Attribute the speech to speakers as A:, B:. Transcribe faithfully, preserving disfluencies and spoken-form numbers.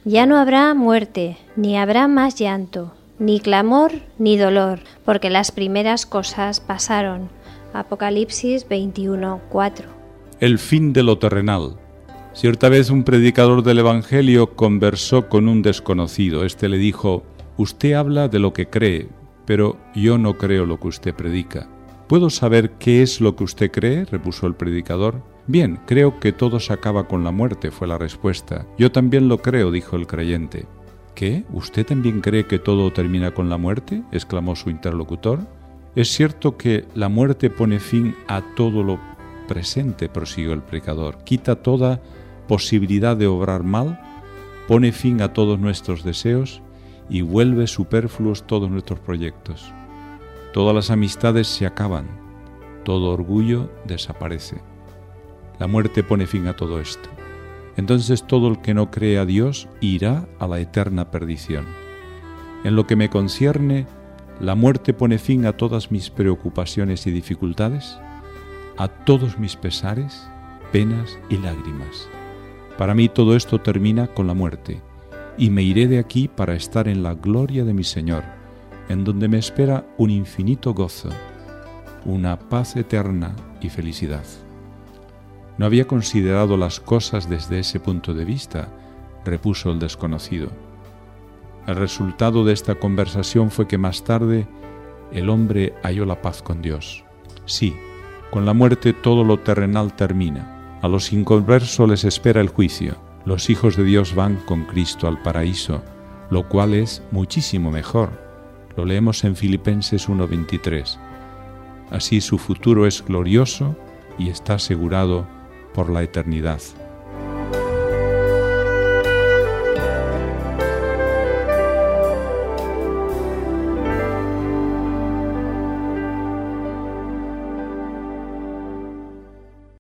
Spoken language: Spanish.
A: Ya no habrá muerte, ni habrá más llanto, ni clamor, ni dolor, porque las primeras cosas pasaron. Apocalipsis veintiuno, cuatro.
B: El fin de lo terrenal. Cierta vez un predicador del Evangelio conversó con un desconocido. Este le dijo: «Usted habla de lo que cree, pero yo no creo lo que usted predica». «¿Puedo saber qué es lo que usted cree?», repuso el predicador. «Bien, creo que todo se acaba con la muerte», fue la respuesta. «Yo también lo creo», dijo el creyente. «¿Qué? ¿Usted también cree que todo termina con la muerte?», exclamó su interlocutor. «Es cierto que la muerte pone fin a todo lo presente», prosiguió el predicador. «Quita toda posibilidad de obrar mal, pone fin a todos nuestros deseos y vuelve superfluos todos nuestros proyectos. Todas las amistades se acaban, todo orgullo desaparece. La muerte pone fin a todo esto. Entonces todo el que no cree a Dios irá a la eterna perdición. En lo que me concierne, la muerte pone fin a todas mis preocupaciones y dificultades, a todos mis pesares, penas y lágrimas. Para mí todo esto termina con la muerte, y me iré de aquí para estar en la gloria de mi Señor, en donde me espera un infinito gozo, una paz eterna y felicidad». «No había considerado las cosas desde ese punto de vista», repuso el desconocido. El resultado de esta conversación fue que más tarde el hombre halló la paz con Dios. Sí, con la muerte todo lo terrenal termina. A los inconversos les espera el juicio. Los hijos de Dios van con Cristo al paraíso, lo cual es muchísimo mejor. Lo leemos en Filipenses uno veintitrés. Así su futuro es glorioso y está asegurado por la eternidad.